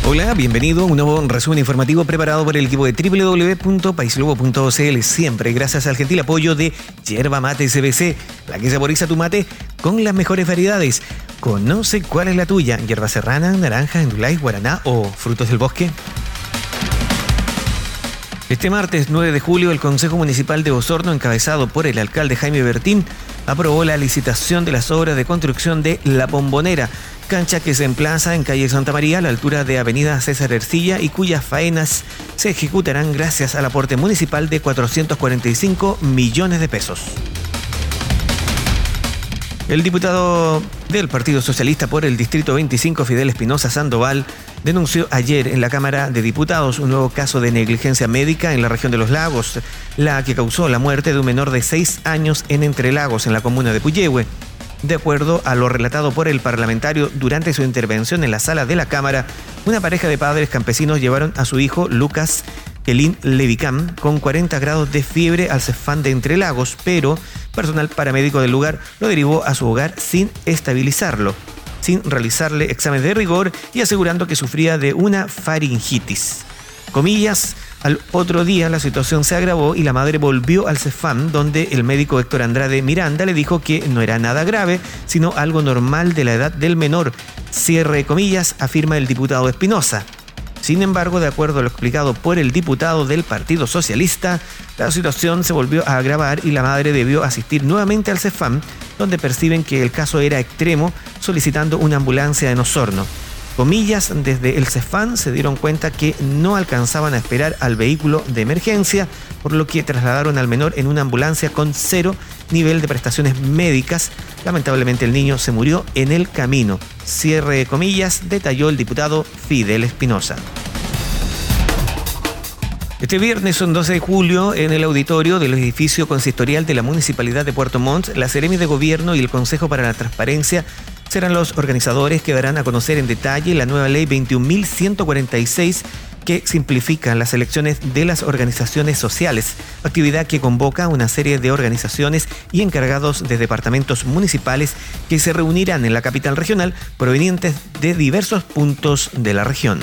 Hola, bienvenido a un nuevo resumen informativo preparado por el equipo de www.paislobo.cl, siempre gracias al gentil apoyo de Yerba Mate CBC, la que saboriza tu mate con las mejores variedades. Conoce cuál es la tuya: hierba serrana, naranja, endulais, guaraná o frutos del bosque. Este martes 9 de julio, el Consejo Municipal de Osorno, encabezado por el alcalde Jaime Bertín, aprobó la licitación de las obras de construcción de La Bombonera, cancha que se emplaza en calle Santa María a la altura de avenida César Ercilla y cuyas faenas se ejecutarán gracias al aporte municipal de 445 millones de pesos. El diputado del Partido Socialista por el Distrito 25, Fidel Espinosa Sandoval, denunció ayer en la Cámara de Diputados un nuevo caso de negligencia médica en la región de Los Lagos, la que causó la muerte de un menor de 6 años en Entrelagos, en la comuna de Puyehue. De acuerdo a lo relatado por el parlamentario durante su intervención en la sala de la Cámara, una pareja de padres campesinos llevaron a su hijo Lucas Elín Levicam con 40 grados de fiebre al Cefam de Entrelagos, pero personal paramédico del lugar lo derivó a su hogar sin estabilizarlo, sin realizarle exámenes de rigor y asegurando que sufría de una faringitis. Comillas, al otro día la situación se agravó y la madre volvió al Cefam, donde el médico Héctor Andrade Miranda le dijo que no era nada grave, sino algo normal de la edad del menor. Cierre comillas, afirma el diputado Espinosa. Sin embargo, de acuerdo a lo explicado por el diputado del Partido Socialista, la situación se volvió a agravar y la madre debió asistir nuevamente al Cefam, donde perciben que el caso era extremo, solicitando una ambulancia en Osorno. Comillas, desde el Cefam se dieron cuenta que no alcanzaban a esperar al vehículo de emergencia, por lo que trasladaron al menor en una ambulancia con 0 nivel de prestaciones médicas. Lamentablemente el niño se murió en el camino. Cierre comillas, detalló el diputado Fidel Espinosa. Este viernes, son 12 de julio, en el auditorio del edificio consistorial de la Municipalidad de Puerto Montt, la Seremi de Gobierno y el Consejo para la Transparencia serán los organizadores que darán a conocer en detalle la nueva ley 21.146 que simplifica las elecciones de las organizaciones sociales, actividad que convoca a una serie de organizaciones y encargados de departamentos municipales que se reunirán en la capital regional provenientes de diversos puntos de la región.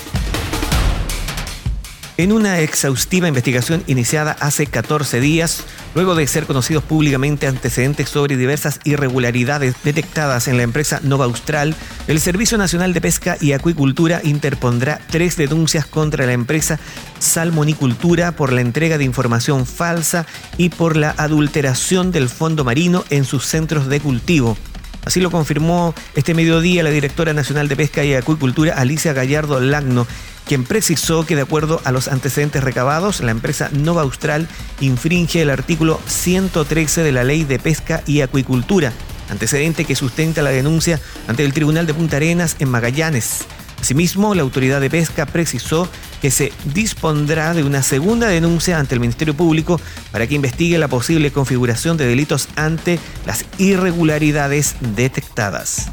En una exhaustiva investigación iniciada hace 14 días, luego de ser conocidos públicamente antecedentes sobre diversas irregularidades detectadas en la empresa Nova Austral, el Servicio Nacional de Pesca y Acuicultura interpondrá 3 denuncias contra la empresa Salmonicultura por la entrega de información falsa y por la adulteración del fondo marino en sus centros de cultivo. Así lo confirmó este mediodía la directora nacional de Pesca y Acuicultura, Alicia Gallardo Lagno, quien precisó que de acuerdo a los antecedentes recabados, la empresa Nova Austral infringe el artículo 113 de la Ley de Pesca y Acuicultura, antecedente que sustenta la denuncia ante el Tribunal de Punta Arenas en Magallanes. Asimismo, la autoridad de pesca precisó que se dispondrá de una segunda denuncia ante el Ministerio Público para que investigue la posible configuración de delitos ante las irregularidades detectadas.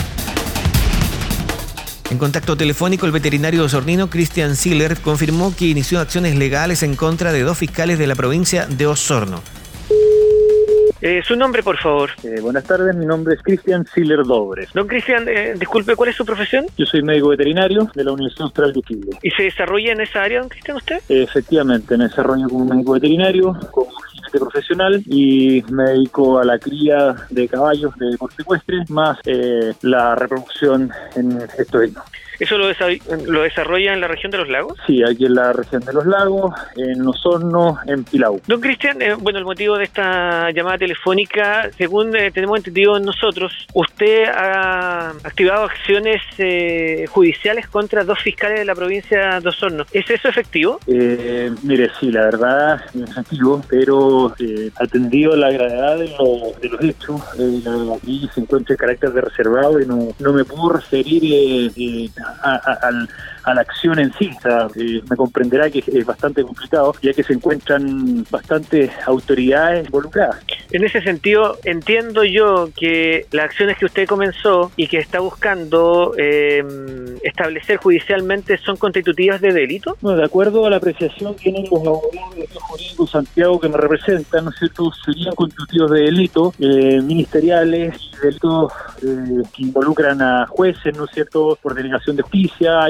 En contacto telefónico, el veterinario osornino Christian Siller confirmó que inició acciones legales en contra de 2 fiscales de la provincia de Osorno. Su nombre, por favor. Buenas tardes, mi nombre es Christian Siller Dobres. Don Cristian, disculpe, ¿cuál es su profesión? Yo soy médico veterinario de la Universidad Austral de Chile. ¿Y se desarrolla en esa área, don Cristian, usted? Efectivamente, me desarrollo como médico veterinario, como jinete profesional y me dedico a la cría de caballos de deporte ecuestre, más la reproducción en estoico. ¿Eso lo desarrolla en la región de los lagos? Sí, aquí en la región de los lagos, en Osorno, en Pilau. Don Cristian, el motivo de esta llamada telefónica, según tenemos entendido nosotros, usted ha activado acciones judiciales contra 2 fiscales de la provincia de Osorno. ¿Es eso efectivo? Mire, sí, la verdad es efectivo, pero atendido a la gravedad de los hechos, aquí se encuentra el carácter de reservado y no me puedo referir a la acción en sí. O sea, me comprenderá que es bastante complicado, ya que se encuentran bastantes autoridades involucradas. En ese sentido, entiendo yo que las acciones que usted comenzó y que está buscando establecer judicialmente son constitutivas de delito. No, de acuerdo a la apreciación que tienen los abogados de jurídico Santiago que me representan, ¿no es cierto?, serían constitutivos de delito ministeriales y delitos que involucran a jueces, ¿no es cierto?, por delegación de justicia. Hay varias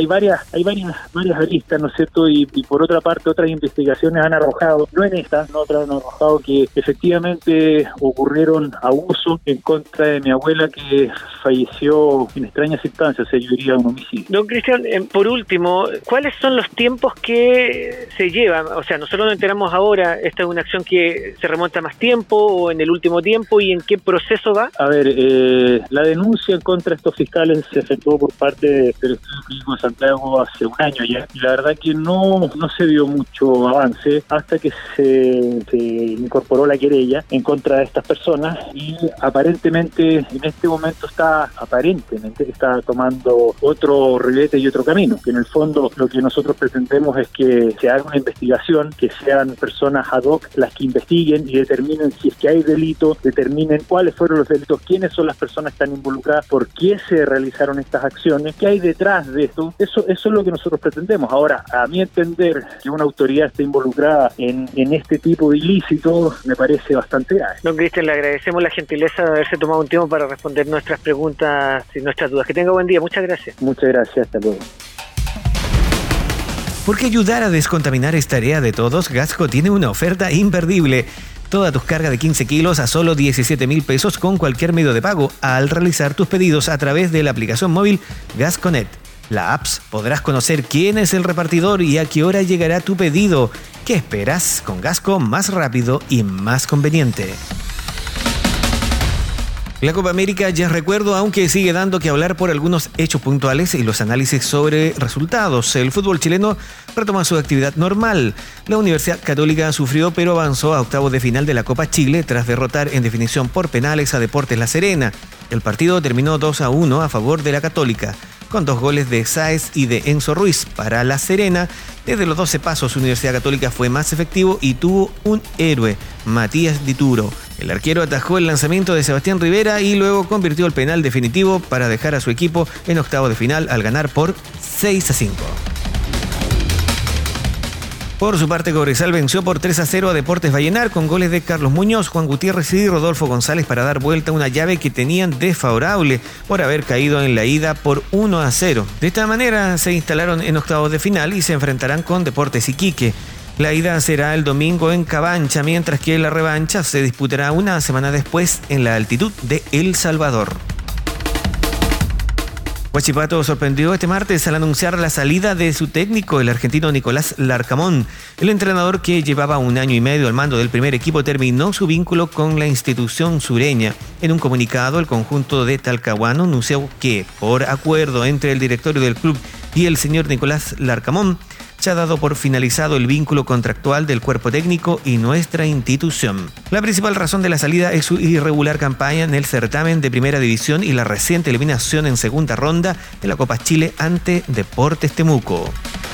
hay varias aristas, ¿no es cierto? Y por otra parte, otras investigaciones han arrojado, no en esta, no otras han arrojado que efectivamente ocurrieron abusos en contra de mi abuela que falleció en extrañas instancias, o sea, yo diría un homicidio. Don Cristian, por último, ¿cuáles son los tiempos que se llevan? O sea, nosotros nos enteramos ahora, ¿esta es una acción que se remonta a más tiempo o en el último tiempo y en qué proceso va? A ver, la denuncia en contra de estos fiscales se efectuó por parte del Estudio Clínico de Santiago hace un año ya, y la verdad que no se dio mucho avance hasta que se incorporó la querella en contra de estas personas, y aparentemente en este momento está tomando otro ribete y otro camino, que en el fondo lo que nosotros pretendemos es que se haga una investigación, que sean personas ad hoc las que investiguen y determinen si es que hay delito, determinen cuáles fueron los delitos, quiénes son las personas que están involucradas, por qué se realizaron estas acciones, qué hay detrás de esto. Eso es lo que nosotros pretendemos. Ahora, a mi entender, que una autoridad esté involucrada en este tipo de ilícitos me parece bastante grave. Don Cristian, le agradecemos la gentileza de haberse tomado un tiempo para responder nuestras preguntas y nuestras dudas. Que tenga buen día. Muchas gracias. Muchas gracias. Hasta luego. Porque ayudar a descontaminar es tarea de todos, Gasco tiene una oferta imperdible. Toda tus cargas de 15 kilos a solo 17,000 pesos con cualquier medio de pago al realizar tus pedidos a través de la aplicación móvil GascoNet. La apps podrás conocer quién es el repartidor y a qué hora llegará tu pedido. ¿Qué esperas? Con Gasco, más rápido y más conveniente. La Copa América ya es recuerdo, aunque sigue dando que hablar por algunos hechos puntuales y los análisis sobre resultados. El fútbol chileno retoma su actividad normal. La Universidad Católica sufrió, pero avanzó a octavos de final de la Copa Chile tras derrotar en definición por penales a Deportes La Serena. El partido terminó 2-1 a favor de la Católica, con 2 goles de Sáez y de Enzo Ruiz. Para La Serena, desde los 12 pasos, Universidad Católica fue más efectivo y tuvo un héroe, Matías Dituro. El arquero atajó el lanzamiento de Sebastián Rivera y luego convirtió el penal definitivo para dejar a su equipo en octavos de final al ganar por 6-5. Por su parte, Cobresal venció por 3-0 a Deportes Vallenar con goles de Carlos Muñoz, Juan Gutiérrez y Rodolfo González para dar vuelta a una llave que tenían desfavorable por haber caído en la ida por 1-0. De esta manera se instalaron en octavos de final y se enfrentarán con Deportes Iquique. La ida será el domingo en Cabancha, mientras que la revancha se disputará una semana después en la altitud de El Salvador. Huachipato sorprendió este martes al anunciar la salida de su técnico, el argentino Nicolás Larcamón. El entrenador, que llevaba 1 año y medio al mando del primer equipo, terminó su vínculo con la institución sureña. En un comunicado, el conjunto de Talcahuano anunció que, por acuerdo entre el directorio del club y el señor Nicolás Larcamón, se ha dado por finalizado el vínculo contractual del cuerpo técnico y nuestra institución. La principal razón de la salida es su irregular campaña en el certamen de Primera División y la reciente eliminación en segunda ronda de la Copa Chile ante Deportes Temuco.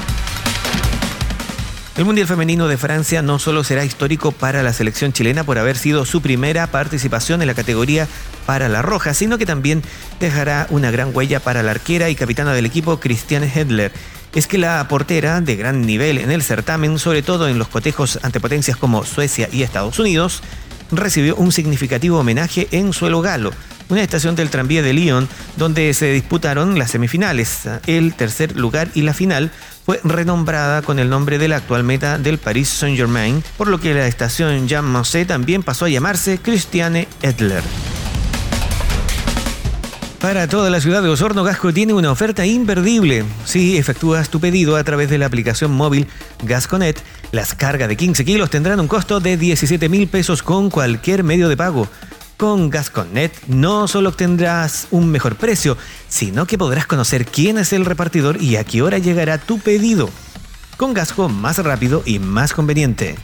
El Mundial Femenino de Francia no solo será histórico para la selección chilena por haber sido su primera participación en la categoría para la roja, sino que también dejará una gran huella para la arquera y capitana del equipo, Christiane Hedler. Es que la portera, de gran nivel en el certamen, sobre todo en los cotejos ante potencias como Suecia y Estados Unidos, recibió un significativo homenaje en suelo galo, una estación del tranvía de Lyon, donde se disputaron las semifinales. El tercer lugar y la final fue renombrada con el nombre de la actual meta del Paris Saint-Germain, por lo que la estación Jean Monnet también pasó a llamarse Christiane Hedler. Para toda la ciudad de Osorno, Gasco tiene una oferta imperdible. Si efectúas tu pedido a través de la aplicación móvil GascoNet, las cargas de 15 kilos tendrán un costo de 17,000 pesos con cualquier medio de pago. Con GascoNet no solo obtendrás un mejor precio, sino que podrás conocer quién es el repartidor y a qué hora llegará tu pedido. Con Gasco, más rápido y más conveniente.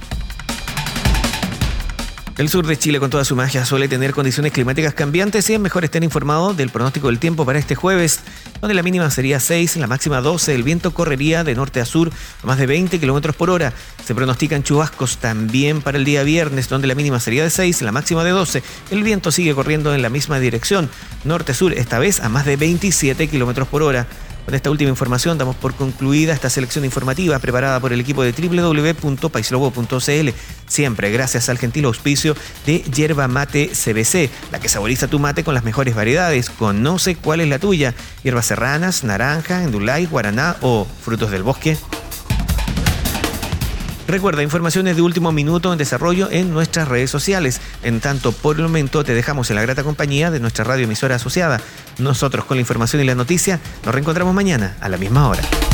El sur de Chile, con toda su magia, suele tener condiciones climáticas cambiantes y es mejor estar informado del pronóstico del tiempo para este jueves, donde la mínima sería 6, la máxima 12, el viento correría de norte a sur a más de 20 km por hora. Se pronostican chubascos también para el día viernes, donde la mínima sería de 6, la máxima de 12. El viento sigue corriendo en la misma dirección, norte-sur, esta vez a más de 27 km por hora. Con esta última información damos por concluida esta selección informativa preparada por el equipo de www.paislobo.cl, siempre gracias al gentil auspicio de Yerba Mate CBC, la que saboriza tu mate con las mejores variedades. Conoce cuál es la tuya: hierbas serranas, naranja, endulay, guaraná o frutos del bosque. Recuerda, informaciones de último minuto en desarrollo en nuestras redes sociales. En tanto, por el momento te dejamos en la grata compañía de nuestra radioemisora asociada. Nosotros, con la información y la noticia, nos reencontramos mañana a la misma hora.